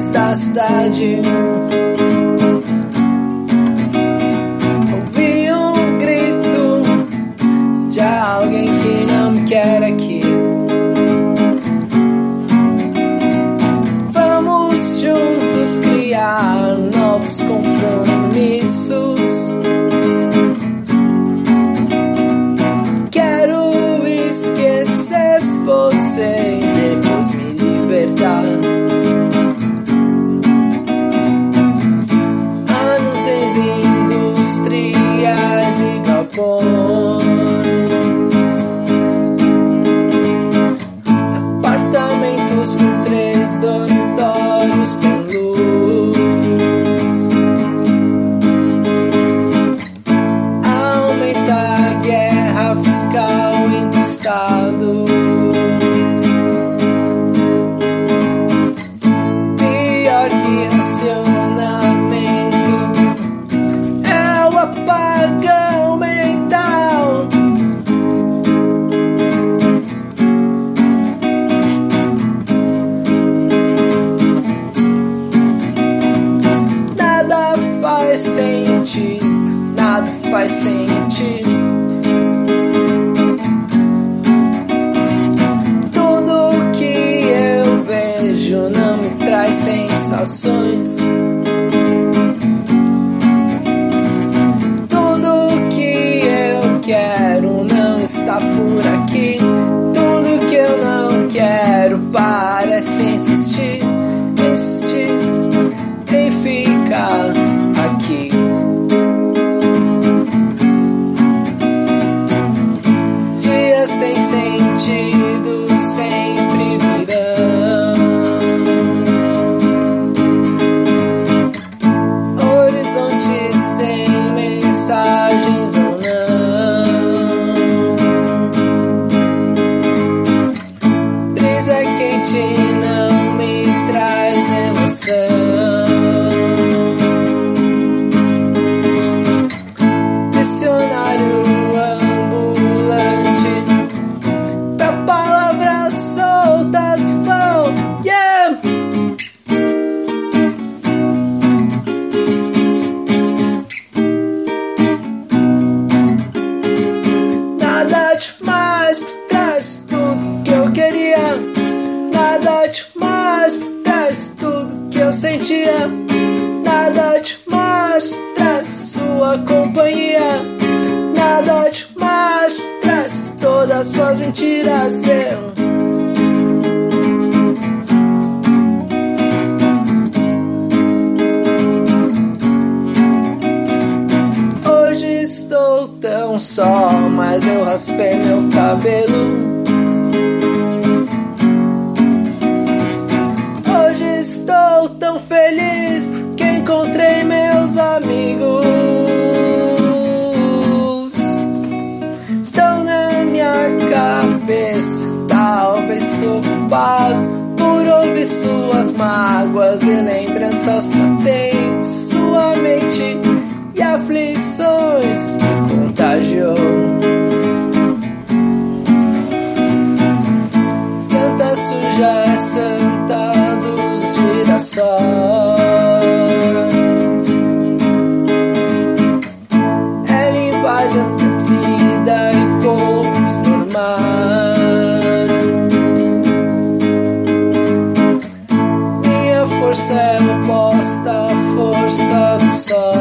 da cidade. Ouvi um grito de alguém que não me quer aqui. Vamos juntos criar novos compromissos. Quero esquecer você e depois me libertar. Anos em industriais e galpões, apartamentos com 3 dormitórios sem luz. Aumenta a guerra fiscal entre estados. Pior que racionamento é o apagão mental. Nada faz sentido, nada faz sentido. Tudo que eu vejo não me traz sensações. Tudo que eu quero não está por aqui. Tudo que eu não quero parece insistir em ficar aqui. Dias sem sentido sempre virão. Horizontes sem mensagens ou não. Brisa quente não me traz emoção. Dicionário ambulante pra palavras soltas vão, yeah! Nada demais por trás de tudo que eu queria. Nada demais por trás de tudo que eu sentia. Nada demais por trás de sua companhia. Nada demais por trás de todas suas mentiras. Yeah. Hoje estou tão só, mas eu raspei meu cabelo. Hoje estou tão feliz porque encontrei meus amigos. Estão na minha cabeça, talvez ocupado por ouvir suas mágoas e lembranças que tem sua mente e aflições que contagiou. Santa suja é santa dos girassóis. Ela invade a minha vida e poucos normais. Minha força é oposta à força do sol.